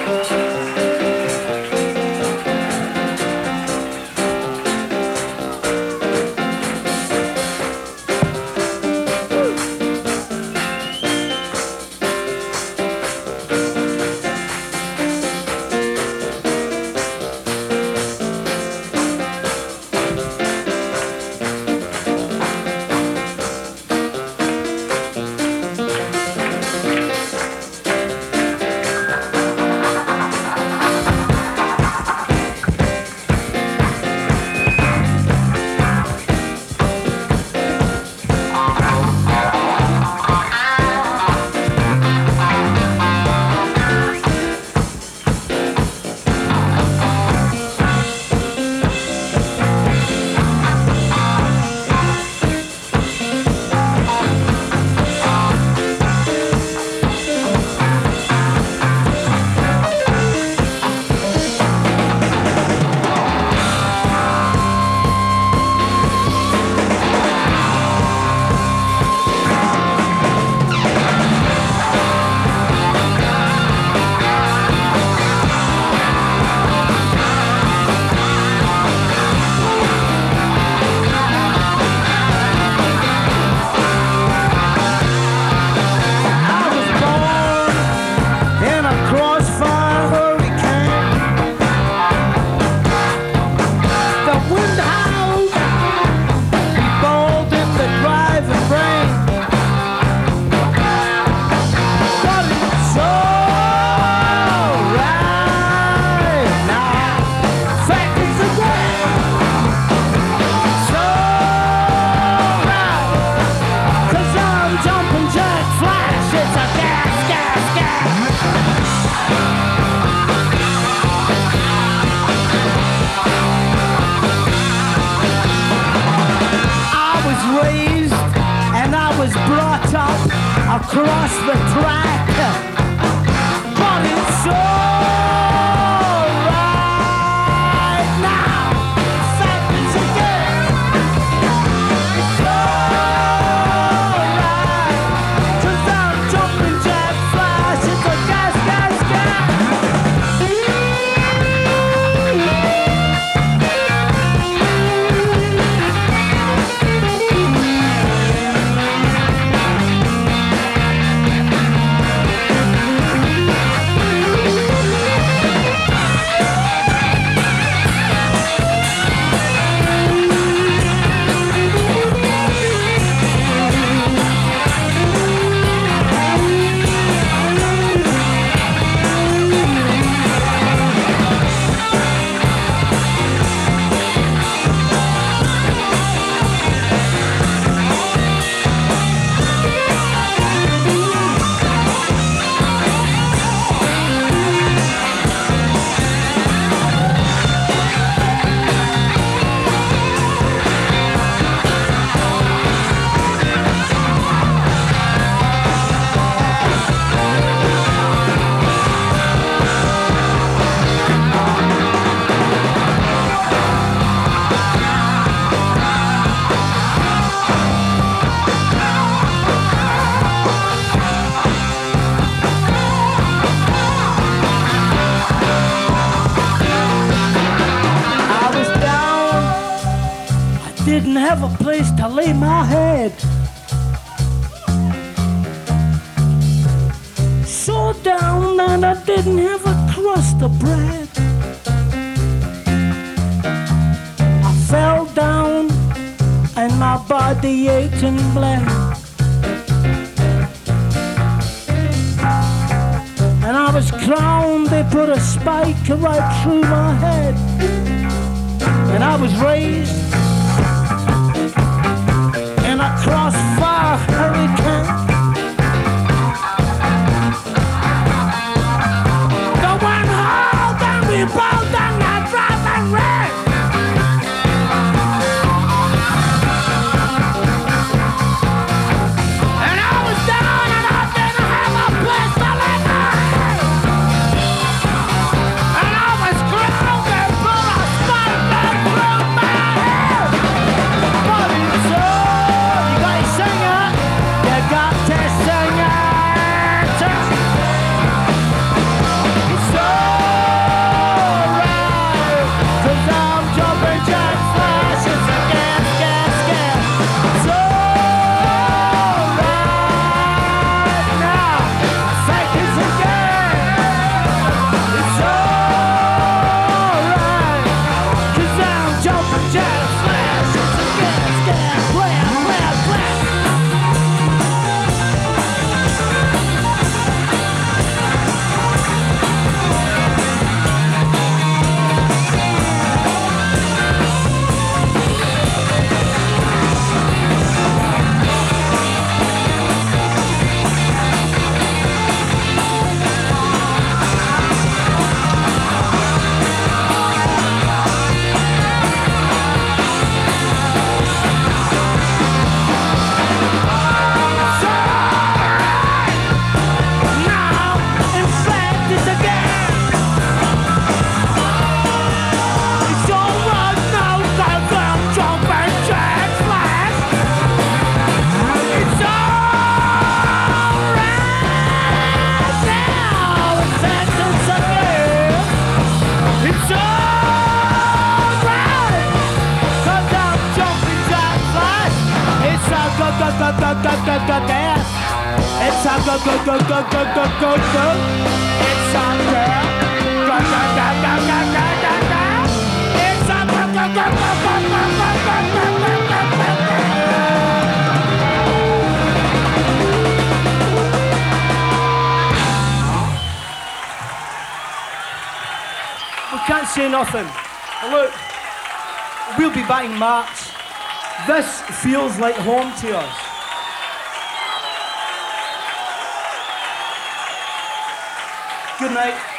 across the track, but it's alright now. Something's again. It's alright, 'cause I'm jumping jack flash. It's a gas, gas, gas. Didn't have a place to lay my head. So down that I didn't have a crust of bread. I fell down and my body ached and bled. And I was crowned, they put a spike right through my head. And I was raised in a crossfire hurricane. Going hard and we both on that driving rain. And I was down and I didn't have a place to lay my head. And I was ground and put a spike right through my head. But it's all you got. gas. It's a go go go go go go go go. It's a girl. Go go go go go go go go. It's a go go go go go go go go go go go go. We can't say nothing. Look, we'll be back in March. This feels like home to us. Good night.